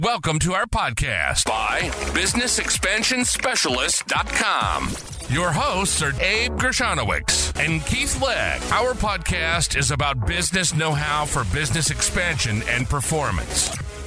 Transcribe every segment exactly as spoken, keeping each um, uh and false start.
Welcome to our podcast by business expansion specialist dot com. Your hosts are Abe Gershanowicz and Keith Legg. Our podcast is about business know-how for business expansion and performance.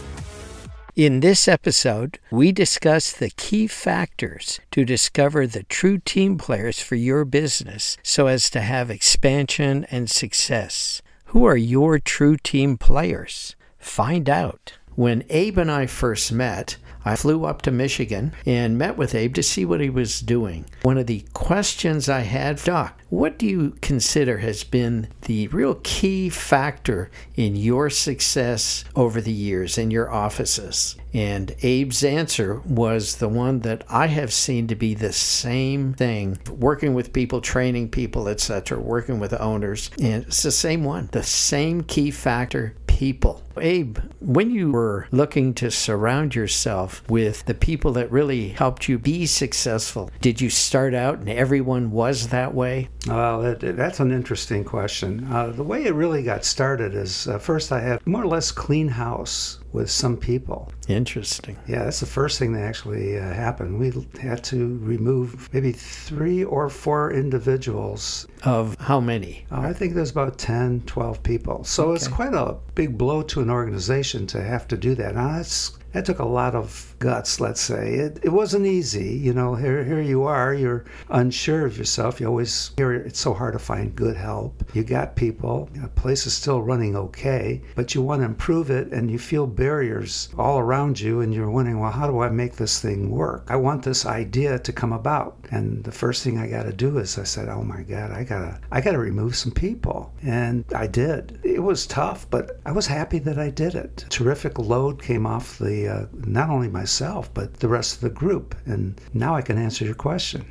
In this episode, we discuss the key factors to discover the true team players for your business so as to have expansion and success. Who are your true team players? Find out. When Abe and I first met, I flew up to Michigan and met with Abe to see what he was doing. One of the questions I had, Doc, what do you consider has been the real key factor in your success over the years in your offices? And Abe's answer was the one that I have seen to be the same thing, working with people, training people, et cetera, working with owners. And it's the same one, the same key factor, people. Abe, when you were looking to surround yourself with the people that really helped you be successful, did you start out and everyone was that way? Well, that, that's an interesting question. Uh, the way it really got started is uh, first I had more or less clean house with some people. Interesting. Yeah, that's the first thing that actually uh, happened. We had to remove maybe three or four individuals. Of how many? Uh, I think there's about ten, twelve people. So Okay. It's quite a big blow to an organization to have to do that. Now, that's That took a lot of guts, let's say. It, it wasn't easy. You know, here here you are, you're unsure of yourself. You always hear it's so hard to find good help. You got people, the place is still running okay, but you want to improve it and you feel barriers all around you and you're wondering, well, how do I make this thing work? I want this idea to come about. And the first thing I got to do is I said, oh my God, I gotta, I gotta remove some people. And I did. It was tough, but I was happy that I did it. A terrific load came off the Uh, not only myself, but the rest of the group. And now I can answer your question.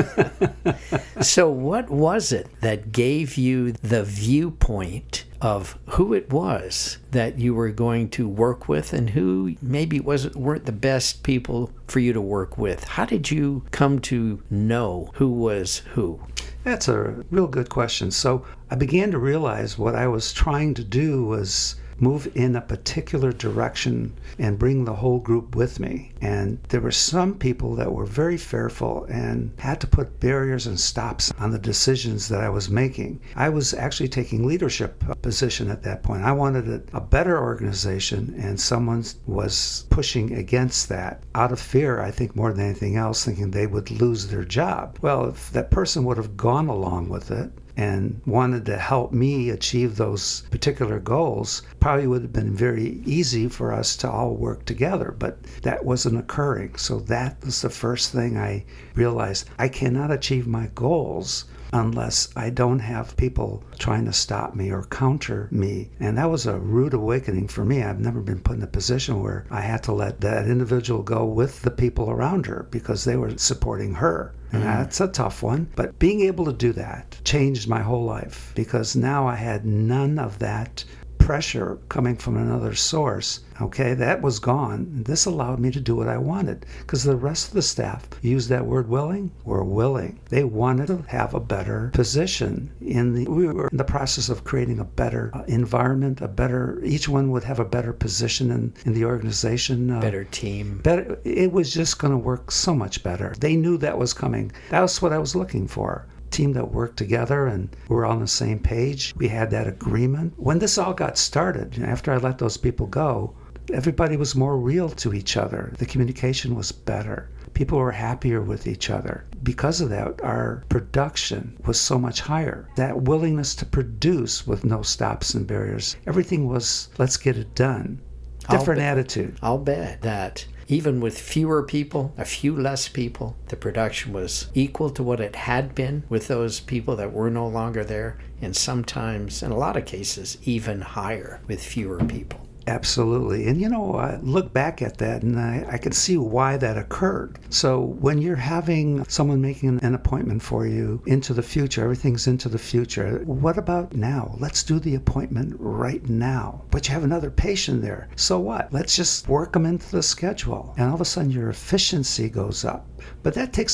So what was it that gave you the viewpoint of who it was that you were going to work with and who maybe wasn't weren't the best people for you to work with? How did you come to know who was who? That's a real good question. So I began to realize what I was trying to do was move in a particular direction and bring the whole group with me. And there were some people that were very fearful and had to put barriers and stops on the decisions that I was making. I was actually taking leadership position at that point. I wanted a, a better organization, and someone was pushing against that out of fear, I think, more than anything else, thinking they would lose their job. Well, if that person would have gone along with it and wanted to help me achieve those particular goals, probably would have been very easy for us to all work together, but that wasn't occurring. So that was the first thing I realized. I cannot achieve my goals unless I don't have people trying to stop me or counter me. And that was a rude awakening for me. I've never been put in a position where I had to let that individual go with the people around her because they were supporting her. And that's a tough one. But being able to do that changed my whole life because now I had none of that pressure coming from another source. Okay, that was gone. This allowed me to do what I wanted because the rest of the staff used that word willing, were willing. They wanted to have a better position in the, we were in the process of creating a better uh, environment, a better, each one would have a better position in, in the organization. Uh, Better team. Better, it was just going to work so much better. They knew that was coming. That was what I was looking for. Team that worked together and we're on the same page. We had that agreement. When this all got started, after I let those people go, everybody was more real to each other. The communication was better. People were happier with each other. Because of that, our production was so much higher. That willingness to produce with no stops and barriers, everything was, let's get it done. Different I'll attitude. I'll bet that even with fewer people, a few less people, the production was equal to what it had been with those people that were no longer there, and sometimes, in a lot of cases, even higher with fewer people. Absolutely. And, you know, I look back at that and I, I can see why that occurred. So when you're having someone making an appointment for you into the future, everything's into the future. What about now? Let's do the appointment right now. But you have another patient there. So what? Let's just work them into the schedule. And all of a sudden your efficiency goes up. But that takes a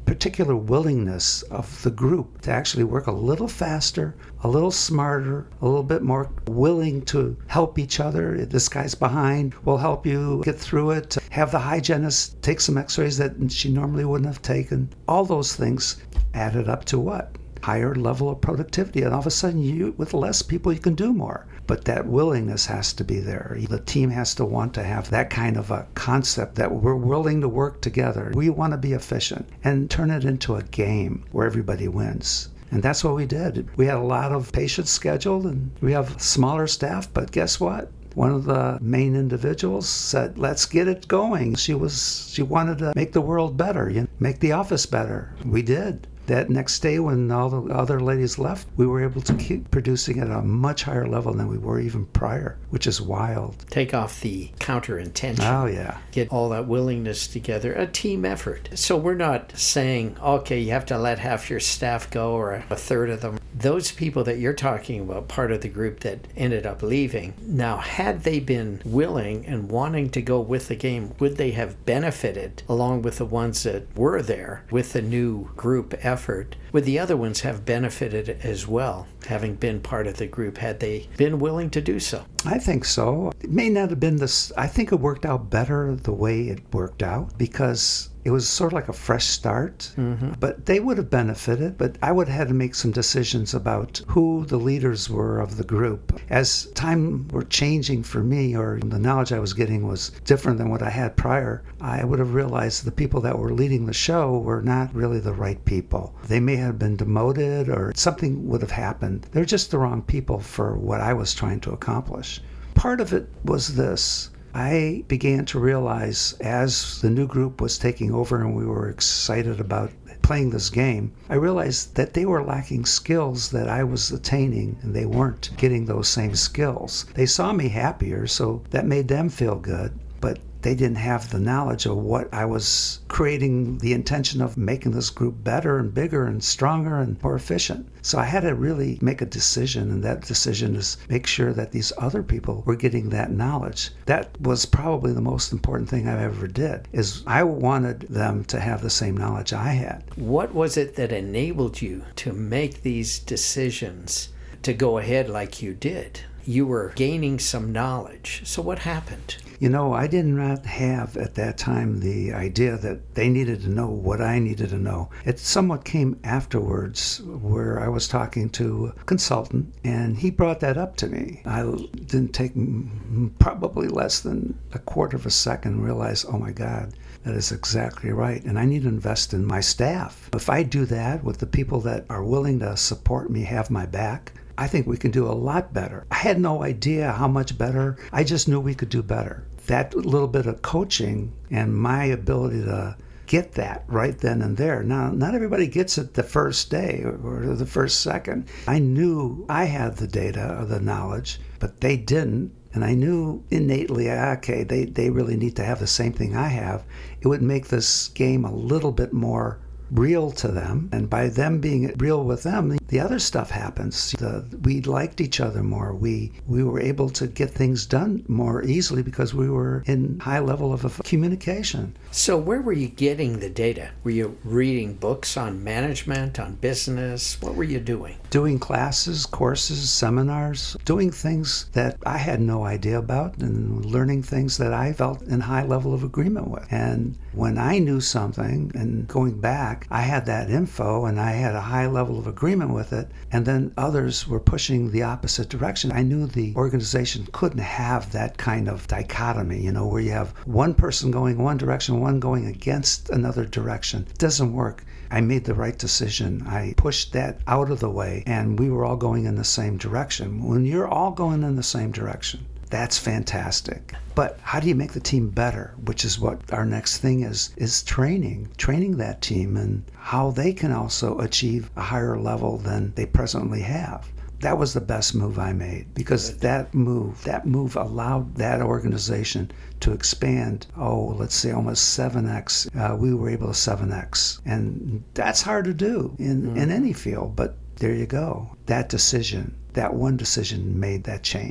particular willingness of the group to actually work a little faster, a little smarter, a little bit more willing to help each other. This guy's behind, we'll help you get through it. Have the hygienist take some x-rays that she normally wouldn't have taken. All those things added up to what? Higher level of productivity. And all of a sudden, you with less people, you can do more. But that willingness has to be there. The team has to want to have that kind of a concept that we're willing to work together. We want to be efficient and turn it into a game where everybody wins. And that's what we did. We had a lot of patients scheduled, and we have smaller staff, but guess what? One of the main individuals said, let's get it going. She was, she wanted to make the world better, you know, make the office better. We did. That next day when all the other ladies left, we were able to keep producing at a much higher level than we were even prior, which is wild. Take off the counter-intention. Oh, yeah. Get all that willingness together, a team effort. So we're not saying, okay, you have to let half your staff go or a third of them. Those people that you're talking about, part of the group that ended up leaving, now, had they been willing and wanting to go with the game, would they have benefited along with the ones that were there with the new group effort? Would the other ones have benefited as well, having been part of the group, had they been willing to do so? I think so. It may not have been this. I think it worked out better the way it worked out because it was sort of like a fresh start. Mm-hmm. But they would have benefited, but I would have had to make some decisions about who the leaders were of the group. As time were changing for me, or the knowledge I was getting was different than what I had prior, I would have realized the people that were leading the show were not really the right people. They may have been demoted or something would have happened. They're just the wrong people for what I was trying to accomplish. Part of it was this. I began to realize as the new group was taking over and we were excited about playing this game, I realized that they were lacking skills that I was attaining and they weren't getting those same skills. They saw me happier, so that made them feel good, but they didn't have the knowledge of what I was creating, the intention of making this group better and bigger and stronger and more efficient. So I had to really make a decision, and that decision is make sure that these other people were getting that knowledge. That was probably the most important thing I ever did, is I wanted them to have the same knowledge I had. What was it that enabled you to make these decisions to go ahead like you did? You were gaining some knowledge. So what happened? You know, I did not have at that time the idea that they needed to know what I needed to know. It somewhat came afterwards where I was talking to a consultant and he brought that up to me. I didn't take probably less than a quarter of a second and realize, oh my God, that is exactly right. And I need to invest in my staff. If I do that with the people that are willing to support me, have my back, I think we can do a lot better. I had no idea how much better. I just knew we could do better. That little bit of coaching and my ability to get that right then and there. Now, not everybody gets it the first day or the first second. I knew I had the data or the knowledge, but they didn't. And I knew innately, okay, they, they really need to have the same thing I have. It would make this game a little bit more real to them, and by them being real with them, the other stuff happens. The, we liked each other more. We we were able to get things done more easily because we were in high level of, of communication. So where were you getting the data? Were you reading books on management, on business? What were you doing? Doing classes, courses, seminars, doing things that I had no idea about and learning things that I felt in high level of agreement with. And when I knew something and going back, I had that info and I had a high level of agreement with it, and then others were pushing the opposite direction. I knew the organization couldn't have that kind of dichotomy, you know, where you have one person going one direction, one going against another direction. It doesn't work. I made the right decision. I pushed that out of the way, and we were all going in the same direction. When you're all going in the same direction, that's fantastic. But how do you make the team better? Which is what our next thing is, is training. Training that team and how they can also achieve a higher level than they presently have. That was the best move I made, because that move, that move allowed that organization to expand, oh, let's say almost seven x. Uh, we were able to seven x. And that's hard to do in, mm-hmm. in any field, but there you go. That decision, that one decision made that change.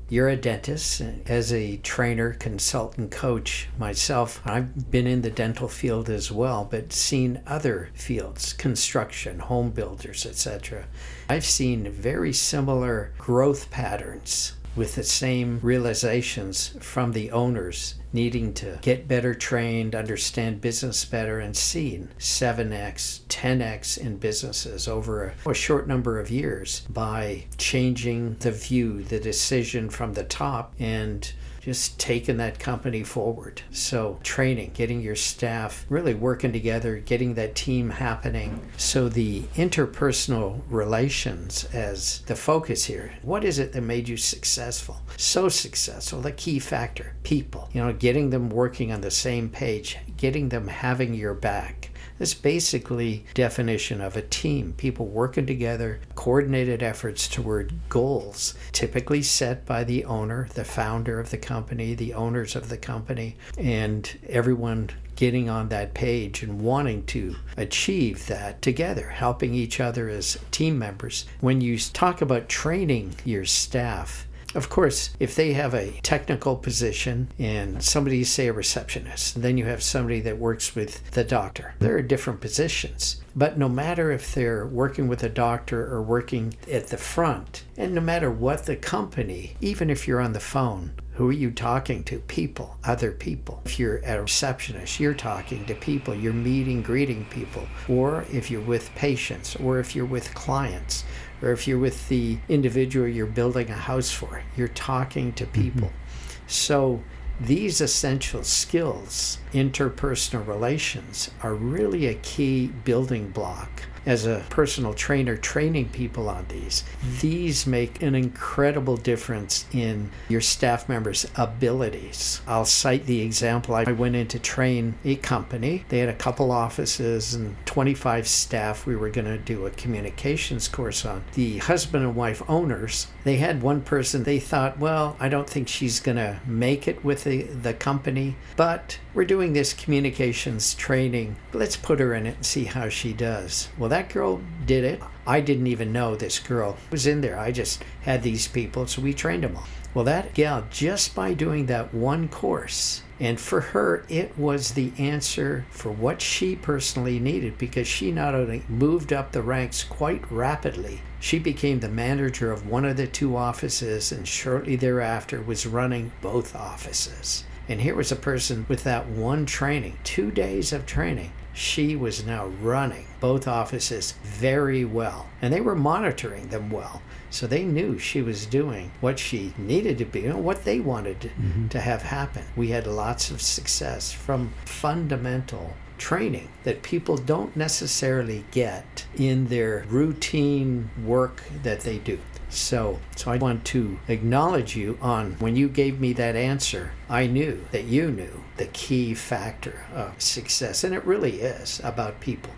You're a dentist. As a trainer, consultant, coach myself, I've been in the dental field as well, but seen other fields, construction, home builders, et cetera. I've seen very similar growth patterns with the same realizations from the owners needing to get better trained, understand business better, and seeing seven x, ten x in businesses over a, a short number of years by changing the view, the decision from the top, and just taking that company forward. So training, getting your staff really working together, getting that team happening. So the interpersonal relations as the focus here. What is it that made you successful? So successful, the key factor, people. You know, getting them working on the same page, getting them having your back. That's basically definition of a team. People working together, coordinated efforts toward goals, typically set by the owner, the founder of the company, the owners of the company, and everyone getting on that page and wanting to achieve that together, helping each other as team members. When you talk about training your staff, of course, if they have a technical position and somebody, say a receptionist, and then you have somebody that works with the doctor, there are different positions. But no matter if they're working with a doctor or working at the front, and no matter what the company, even if you're on the phone, who are you talking to? People, other people. If you're a receptionist, you're talking to people, you're meeting, greeting people. Or if you're with patients, or if you're with clients, or if you're with the individual you're building a house for, you're talking to people. Mm-hmm. So these essential skills, interpersonal relations, are really a key building block. As a personal trainer training people on these, these make an incredible difference in your staff members' abilities. I'll cite the example. I went in to train a company. They had a couple offices and twenty-five staff. We were going to do a communications course on. The husband and wife owners, they had one person, they thought, well, I don't think she's going to make it with the, the company, but we're doing this communications training. Let's put her in it and see how she does. Well, that girl did it. I didn't even know this girl was in there. I just had these people, so we trained them all. Well, that gal, just by doing that one course, and for her, it was the answer for what she personally needed, because she not only moved up the ranks quite rapidly, she became the manager of one of the two offices, and shortly thereafter was running both offices. And here was a person with that one training, two days of training. She was now running both offices very well, and they were monitoring them well. So they knew she was doing what she needed to be, you know, what they wanted to, mm-hmm. to have happen. We had lots of success from fundamental training that people don't necessarily get in their routine work that they do. So, so I want to acknowledge you on when you gave me that answer, I knew that you knew the key factor of success, and it really is about people.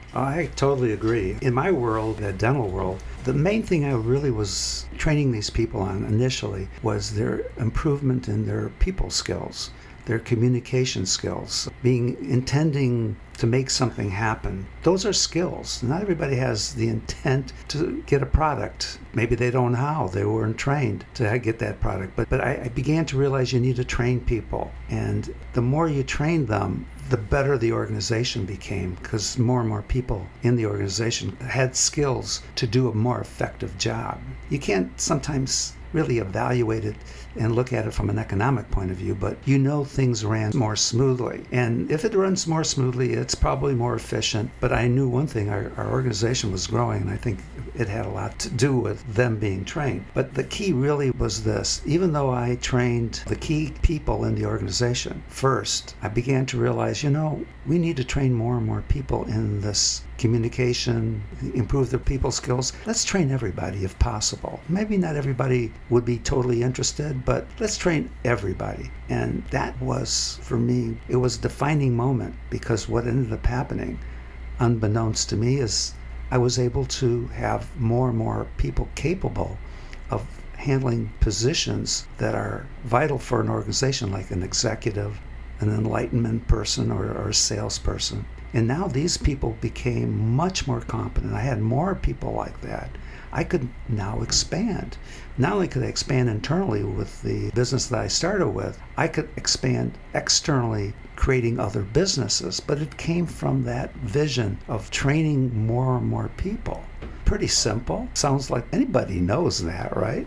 I totally agree. In my world, the dental world, the main thing I really was training these people on initially was their improvement in their people skills, their communication skills, being intending to make something happen. Those are skills. Not everybody has the intent to get a product. Maybe they don't know how. They weren't trained to get that product. But but I, I began to realize you need to train people. And the more you train them, the better the organization became, because more and more people in the organization had skills to do a more effective job. You can't sometimes really evaluate it and look at it from an economic point of view, but you know things ran more smoothly. And if it runs more smoothly, it's probably more efficient. But I knew one thing, our, our organization was growing, and I think it had a lot to do with them being trained. But the key really was this. Even though I trained the key people in the organization first, I began to realize, you know, we need to train more and more people in this communication, improve their people skills. Let's train everybody if possible. Maybe not everybody would be totally interested, but let's train everybody. And that was, for me, it was a defining moment, because what ended up happening, unbeknownst to me, is I was able to have more and more people capable of handling positions that are vital for an organization, like an executive, an enlightenment person, or, or a salesperson. And now these people became much more competent. I had more people like that. I could now expand. Not only could I expand internally with the business that I started with, I could expand externally, creating other businesses. But it came from that vision of training more and more people. Pretty simple. Sounds like anybody knows that, right?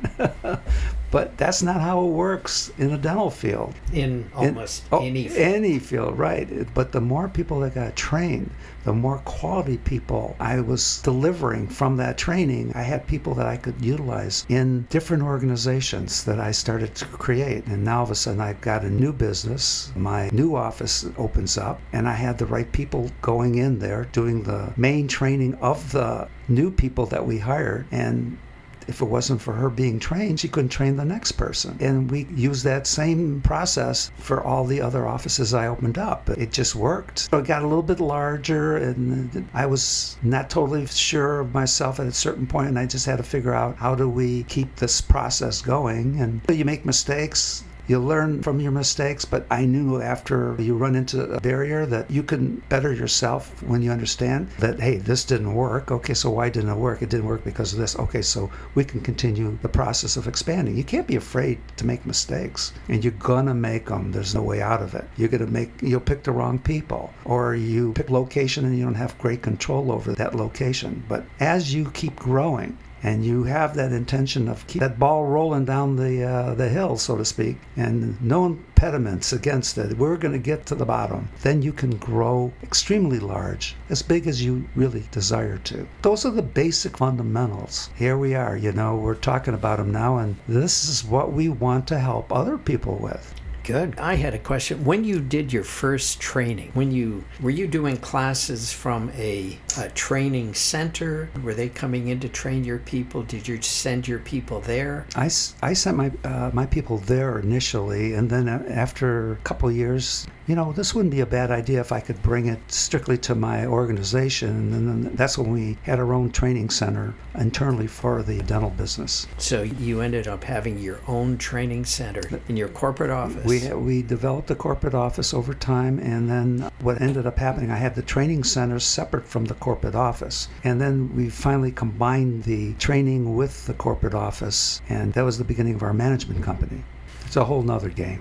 But that's not how it works in a dental field. In almost in, oh, any field. Any field, right. But the more people that got trained, the more quality people I was delivering from that training. I had people that I could utilize in different organizations that I started to create. And now all of a sudden I've got a new business. My new office opens up, and I had the right people going in there doing the main training of the new people that we hired. And if it wasn't for her being trained, she couldn't train the next person. And we used that same process for all the other offices I opened up. It just worked. So it got a little bit larger, and I was not totally sure of myself at a certain point, and I just had to figure out, how do we keep this process going? And you make mistakes. You learn from your mistakes, but I knew after you run into a barrier that you can better yourself when you understand that, hey, this didn't work. Okay, so why didn't it work? It didn't work because of this. Okay, so we can continue the process of expanding. You can't be afraid to make mistakes, and you're gonna make them. There's no way out of it. You're gonna make, you'll pick the wrong people, or you pick location and you don't have great control over that location. But as you keep growing, and you have that intention of keep that ball rolling down the uh, the hill, so to speak, and no impediments against it, we're going to get to the bottom. Then you can grow extremely large, as big as you really desire to. Those are the basic fundamentals. Here we are, you know, we're talking about them now, and this is what we want to help other people with. Good. I had a question. When you did your first training, when you were you doing classes from a, a training center? Were they coming in to train your people? Did you send your people there? I, I sent my uh, my people there initially, and then after a couple of years, you know, this wouldn't be a bad idea if I could bring it strictly to my organization. And then that's when we had our own training center internally for the dental business. So you ended up having your own training center in your corporate office. We we developed a corporate office over time, and then what ended up happening, I had the training center separate from the corporate office. And then we finally combined the training with the corporate office, and that was the beginning of our management company. It's a whole nother game.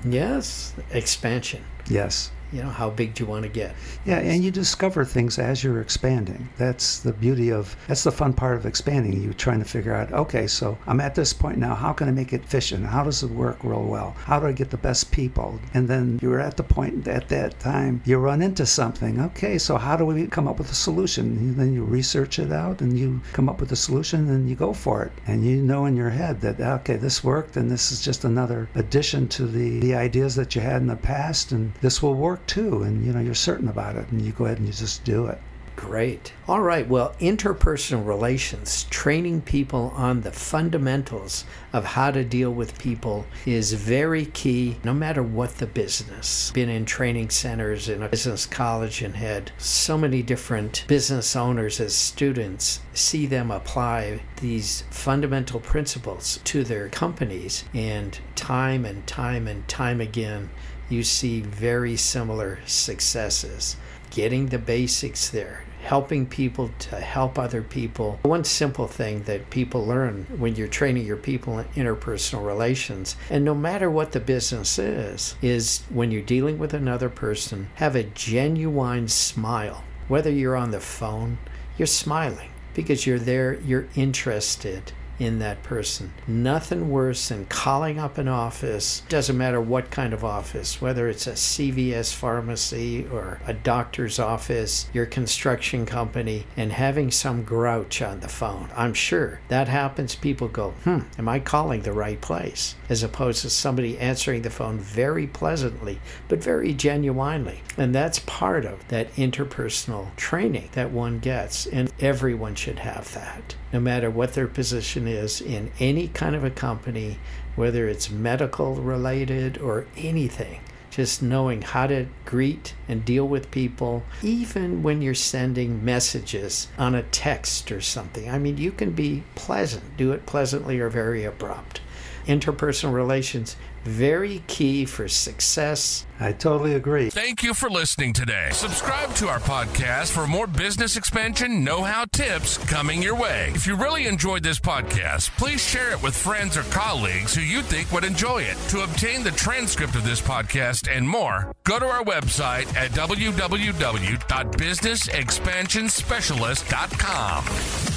Yes, expansion. Yes. You know, how big do you want to get? Yeah, and you discover things as you're expanding. That's the beauty of, that's the fun part of expanding. You're trying to figure out, okay, so I'm at this point now, how can I make it efficient? How does it work real well? How do I get the best people? And then you're at the point at that time, you run into something. Okay, so how do we come up with a solution? And then you research it out, and you come up with a solution, and you go for it. And you know in your head that, okay, this worked, and this is just another addition to the, the ideas that you had in the past, and this will work too, and you know you're certain about it, and you go ahead and you just do it. Great. All right. Well, interpersonal relations, training people on the fundamentals of how to deal with people is very key, no matter what the business. Been in training centers in a business college and had so many different business owners as students, see them apply these fundamental principles to their companies, and time and time and time again, you see very similar successes. Getting the basics there, helping people to help other people. One simple thing that people learn when you're training your people in interpersonal relations, and no matter what the business is, is when you're dealing with another person, have a genuine smile. Whether you're on the phone, you're smiling because you're there, you're interested in that person. Nothing worse than calling up an office, doesn't matter what kind of office, whether it's a C V S pharmacy or a doctor's office, your construction company, and having some grouch on the phone. I'm sure that happens. People go, hmm, am I calling the right place? As opposed to somebody answering the phone very pleasantly, but very genuinely. And that's part of that interpersonal training that one gets, and everyone should have that, no matter what their position is in any kind of a company, whether it's medical related or anything. Just knowing how to greet and deal with people, even when you're sending messages on a text or something. I mean, you can be pleasant, do it pleasantly or very abrupt. interpersonal relations, very key for success. I totally agree. Thank you for listening today. Subscribe to our podcast for more business expansion know-how tips coming your way. If you really enjoyed this podcast, please share it with friends or colleagues who you think would enjoy it. To obtain the transcript of this podcast and more, go to our website at w w w dot business expansion specialist dot com.